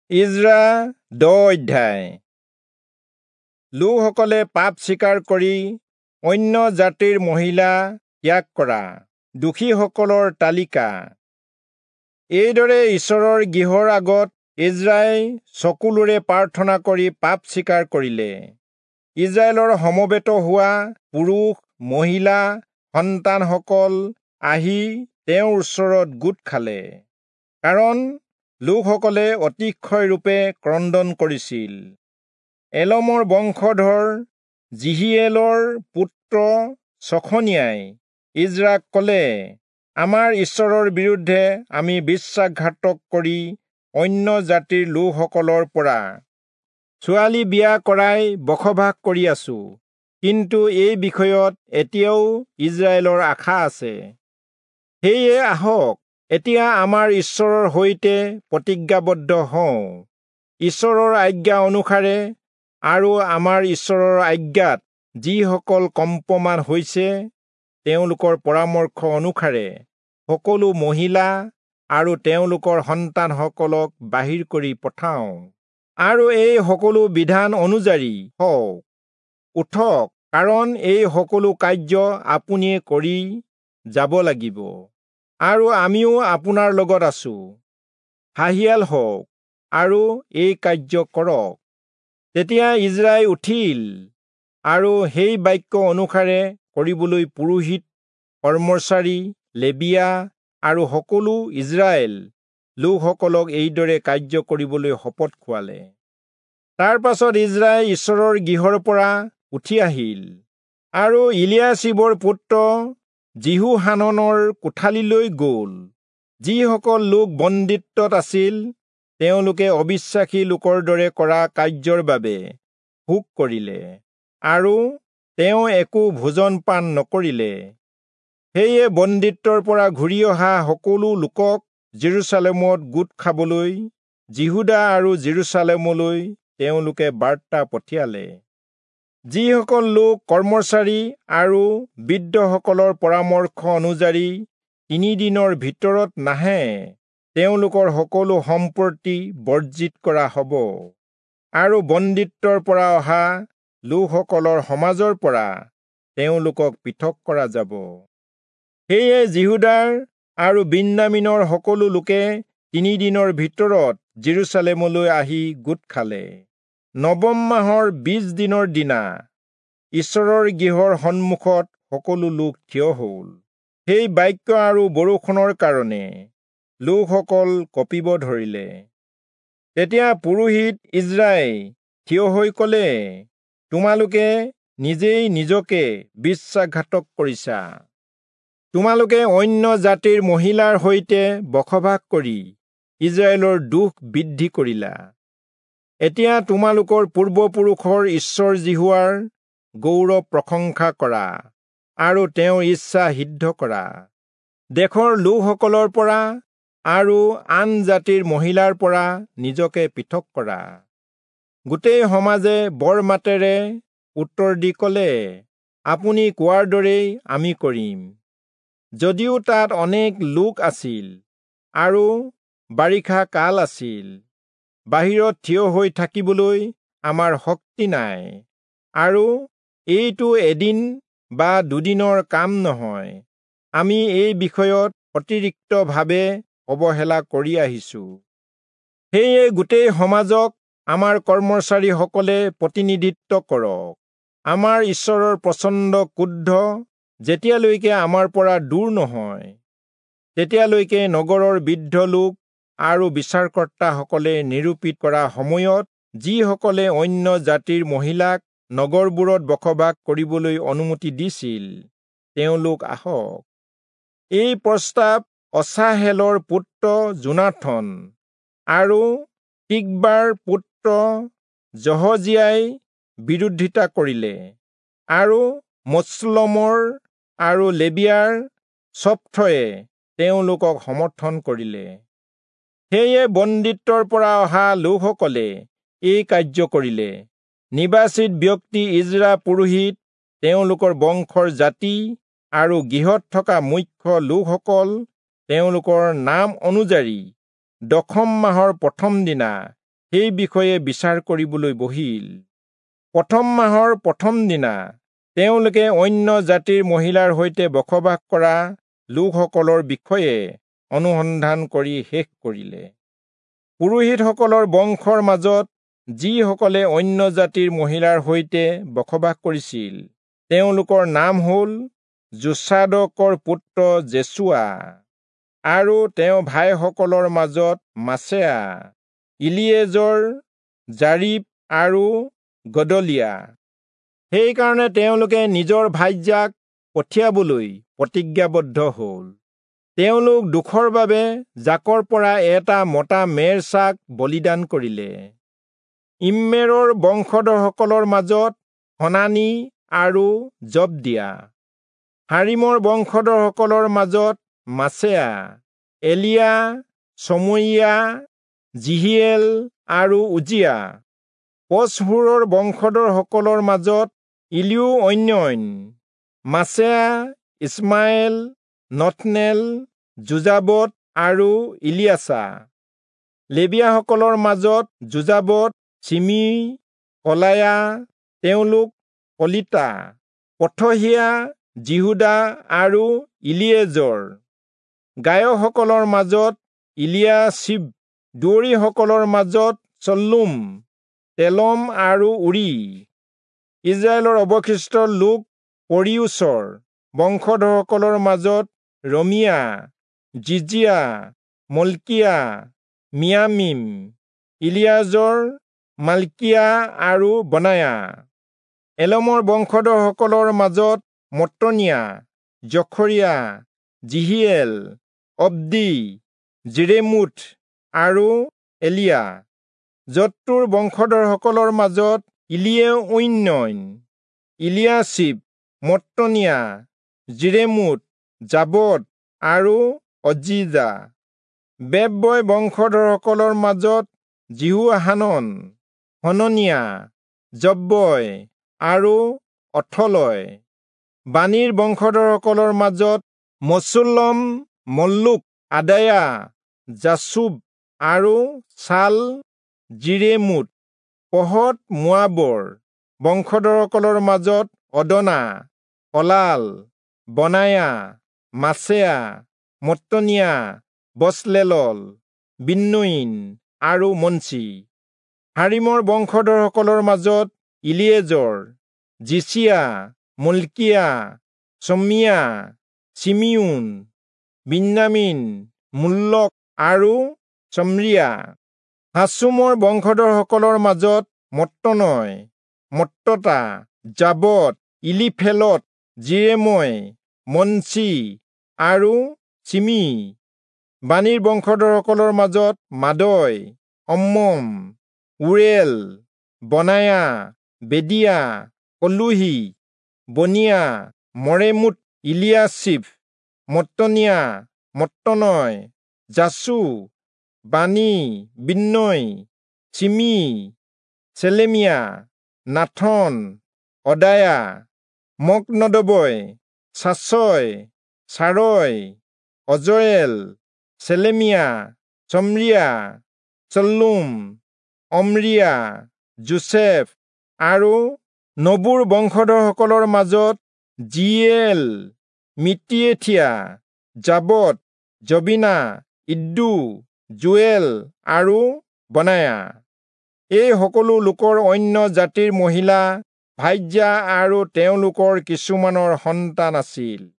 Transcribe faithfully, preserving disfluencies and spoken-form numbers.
ইজৰা দহ অধ্যায়। লোকসকলে পাপ স্বীকাৰ কৰি অন্য জাতিৰ মহিলা ত্যাগ কৰা দোষীসকলৰ তালিকা। এইদৰে ঈশ্বৰৰ গৃহৰ আগত ইজৰাই চকুলোৰে প্ৰাৰ্থনা কৰি পাপ স্বীকাৰ কৰিলে। ইজৰাইলৰ সমবেত হোৱা পুৰুষ মহিলা সন্তানসকল আহি তেওঁৰ ওচৰত গোট খালে, কাৰণ লোকসকলে অতিশয় ৰূপে ক্ৰদন কৰিছিল। এলমৰ বংশধৰ জিহিয়েলৰ পুত্ৰ ছখনিয়াই ইজৰাক ক'লে, আমাৰ ঈশ্বৰৰ বিৰুদ্ধে আমি বিশ্বাসঘাতক কৰি অন্য জাতিৰ লোকসকলৰ পৰা ছোৱালী বিয়া কৰাই বসবাস কৰি আছো। কিন্তু এই বিষয়ত এতিয়াও ইজৰাইলৰ আশা আছে। সেয়ে আহক, এতিয়া আমাৰ ঈশ্বৰৰ সৈতে প্ৰতিজ্ঞাবদ্ধ হওঁ। ঈশ্বৰৰ আজ্ঞা অনুসাৰে আৰু আমাৰ ঈশ্বৰৰ আজ্ঞাত যিসকল কম্পমান হৈছে, তেওঁলোকৰ পৰামৰ্শ অনুসাৰে সকলো মহিলা আৰু তেওঁলোকৰ সন্তানসকলক বাহিৰ কৰি পঠাওঁ, আৰু এই সকলো বিধান অনুযায়ী হওক। উঠক, কাৰণ এই সকলো কাৰ্য আপুনিয়ে কৰি যাব লাগিব, আৰু আমিও আপোনাৰ লগত আছো। হাঁহিয়াল হওক আৰু এই কাৰ্য কৰক। তেতিয়া ইজৰাই উঠিল আৰু সেই বাক্য অনুসাৰে কৰিবলৈ পুৰোহিত, কৰ্মচাৰী, লেবীয়া আৰু সকলো ইজৰাইল লোকসকলক এইদৰে কাৰ্য কৰিবলৈ শপত খোৱালে। তাৰ পাছত ইজৰাই ঈশ্বৰৰ গৃহৰ পৰা উঠি আহিল আৰু ইলিয়াচিবৰ পুত্ৰ জিহুহাননৰ কোঠালিলৈ গ'ল। যিসকল লোক বন্দীত্বত আছিল, তেওঁলোকে অবিশ্বাসী লোকৰ দৰে কৰা কাৰ্যৰ বাবে শোক কৰিলে, আৰু তেওঁ একো ভোজন পান নকৰিলে। সেয়ে বন্দীত্বৰ পৰা ঘূৰি অহা সকলো লোকক জেৰুচালেমত গোট খাবলৈ জিহুদা আৰু জেৰুচালেমলৈ তেওঁলোকে বাৰ্তা পঠিয়ালে। যিসকল লোক কৰ্মচাৰী আৰু বৃদ্ধসকলৰ পৰামৰ্শ অনুযায়ী তিনিদিনৰ ভিতৰত নাহে, তেওঁলোকৰ সকলো সম্পত্তি বৰ্জিত কৰা হ'ব, আৰু বন্দীত্বৰ পৰা অহা লোকসকলৰ সমাজৰ পৰা তেওঁলোকক পৃথক কৰা যাব। সেয়ে জিহুদাৰ আৰু বিন্যামিনৰ সকলো লোকে তিনিদিনৰ ভিতৰত জেৰুচালেমলৈ আহি গোট খালে। নৱম মাহৰ বিছ দিনৰ দিনা ঈশ্বৰৰ গৃহৰ সন্মুখত সকলো লোক থিয় হ'ল। সেই বাক্য আৰু বৰষুণৰ কাৰণে লোকসকল কঁপিব ধৰিলে। তেতিয়া পুৰোহিত ইজৰাই থিয় হৈ ক'লে, তোমালোকে নিজেই নিজকে বিশ্বাসঘাতক কৰিছা। তোমালোকে অন্য জাতিৰ মহিলাৰ সৈতে বসবাস কৰি ইজৰাইলৰ দুখ বৃদ্ধি কৰিলা। এতিয়া তোমালোকৰ পূৰ্বপুৰুষৰ ঈশ্বৰ জিহুৱাৰ গৌৰৱ প্ৰশংসা কৰা আৰু তেওঁৰ ইচ্ছা সিদ্ধ কৰা। দেশৰ লোকসকলৰ পৰা আৰু আন জাতিৰ মহিলাৰ পৰা নিজকে পৃথক কৰা। গোটেই সমাজে বৰ মাতেৰে উত্তৰ দি ক'লে, আপুনি কোৱাৰ দৰেই আমি কৰিম। যদিও তাত অনেক লোক আছিল আৰু বাৰিষা কাল আছিল, বাহিৰত থিয় হৈ থাকিবলৈ আমাৰ শক্তি নাই, আৰু এইটো এদিন বা দুদিনৰ কাম নহয়। আমি এই বিষয়ত অতিৰিক্তভাৱে অৱহেলা কৰি আহিছো। সেয়ে গোটেই সমাজক আমাৰ কৰ্মচাৰীসকলে প্ৰতিনিধিত্ব কৰক। আমাৰ ঈশ্বৰৰ প্ৰচণ্ড ক্ৰোধ যেতিয়ালৈকে আমাৰ পৰা দূৰ নহয়, তেতিয়ালৈকে নগৰৰ বৃদ্ধ লোক আৰু বিচাৰকৰ্তাসকলে নিৰূপিত কৰা সময়ত যিসকলে অন্য জাতিৰ মহিলাক নগৰবোৰত বসবাস কৰিবলৈ অনুমতি দিছিল, তেওঁলোক আহক। এই প্ৰস্তাৱ অছাহেলৰ পুত্ৰ জোনাথন আৰু তিকবাৰ পুত্ৰ জহজীয়াই বিৰোধিতা কৰিলে, আৰু মছলমৰ আৰু লেবিয়াৰ ছফথয়ে তেওঁলোকক সমৰ্থন কৰিলে। সেয়ে বন্দীত্বৰ পৰা অহা লোকসকলে এই কাৰ্য কৰিলে। নিৰ্বাচিত ব্যক্তি ইজৰা পুৰোহিত, তেওঁলোকৰ বংশৰ জাতি আৰু গৃহত থকা মুখ্য লোকসকল তেওঁলোকৰ নাম অনুযায়ী দশম মাহৰ প্ৰথম দিনা সেই বিষয়ে বিচাৰ কৰিবলৈ বহিল। প্ৰথম মাহৰ প্ৰথম দিনা তেওঁলোকে অন্য জাতিৰ মহিলাৰ সৈতে বসবাস কৰা লোকসকলৰ বিষয়ে অনুসন্ধান কৰি শেষ কৰিলে। পুৰোহিতসকলৰ বংশৰ মাজত যিসকলে অন্য জাতিৰ মহিলাৰ সৈতে বসবাস কৰিছিল, তেওঁলোকৰ নাম হ'ল যোচাদকৰ পুত্ৰ জেছুৱা, আৰু তেওঁ ভাইসকলৰ মাজত মাছেয়া, ইলিয়েজৰ, জাৰিব আৰু গদলিয়া। সেইকাৰণে তেওঁলোকে নিজৰ ভাইজাক পঠিয়াবলৈ প্ৰতিজ্ঞাবদ্ধ হ'ল। তেওঁলোক দুখৰ বাবে জাকৰ পৰা এটা মতা মেৰ ছাগ বলিদান কৰিলে। ইম্মেৰৰ বংশধৰসকলৰ মাজত হনানি আৰু জবদিয়া। হাৰিমৰ বংশধৰসকলৰ মাজত মাছেয়া, এলিয়া, চমুইয়া, জিহিয়েল আৰু উজিয়া। পচহুৰৰ বংশধৰসকলৰ মাজত ইলিও অন্যন, মাছেয়া, ইছমায়েল, নথনেল, যোজাবত আৰু ইলিয়াছা। লেবিয়াসকলৰ মাজত যোজাবত, চিমি, কলায়া, তেওঁলোক কলিতা, পথহিয়া, জিহুদা আৰু ইলিয়েজৰ। গায়কসকলৰ মাজত ইলিয়াচিব। দুৱৰীসকলৰ মাজত চল্লুম, তেলম আৰু উৰি। ইজৰাইলৰ অৱশিষ্ট লোক পৰিউচৰ বংশধৰসকলৰ মাজত ৰমিয়া, জিজিয়া, মল্কিয়া, মিয়ামিম, ইলিয়াজৰ, মাল্কিয়া আৰু বনায়া। এলমৰ বংশধৰসকলৰ মাজত মত্তনিয়া, জখৰিয়া, জিহিয়েল, অব্দি, জিৰেমুথ আৰু এলিয়া। যত্তুৰ বংশধৰসকলৰ মাজত ইলিয়েউন্নন, ইলিয়াচিব, মত্তনিয়া, জিৰেমুথ, জাবত আৰু অজিজা। বেববয় বংশধৰসকলৰ মাজত জিহুহানন, হননিয়া, জব্বয় আৰু অথলয়। বানীৰ বংশধৰসকলৰ মাজত মচুল্লম, মল্লুক, আদায়া, জাচুব আৰু ছাল, জিৰেমুথ। পহত মোৱাবৰ বংশধৰসকলৰ মাজত অদনা, অলাল, বনায়া, মাছেয়া, মত্তনিয়া, বচলেলল, বিন্নুইন আৰু মঞ্চি। হাৰিমৰ বংশধৰসকলৰ মাজত ইলিয়েজৰ, জিচিয়া, মল্কিয়া, চমিয়া, চিমিউন, বিন্যামিন, মুল্লক আৰু চমৰিয়া। হাচুমৰ বংশধৰসকলৰ মাজত মত্তনয়, মত্ততা, জাবত, ইলিফেলত, জিৰেময়, মঞ্চি আৰু চিমি। বানীৰ বংশধৰসকলৰ মাজত মাদয়, অম্মম, উৰেল, বনায়া, বেদিয়া, কলুহি, বনিয়া, মৰেমুত, ইলিয়াচিব, মত্তনিয়া, Mattenai, Jaasau, Bani, Binnui, Shimei, Shelemiah, Nathan, Adaiah, Machnadebai, Shashai, Sharai, Azareel, Shelemiah, Shemariah, Shallum, Amariah, Joseph আৰু নবুৰ বংশধৰসকলৰ মাজত জিয়েল, মিতিয়েথিয়া, জাবত, জবিনা, ইদ্দু, জুৱেল আৰু বনায়া। এই সকলো লোকৰ অন্য জাতিৰ মহিলা, ভাইজা আৰু তেওঁলোকৰ কিছুমানৰ সন্তান আছিল।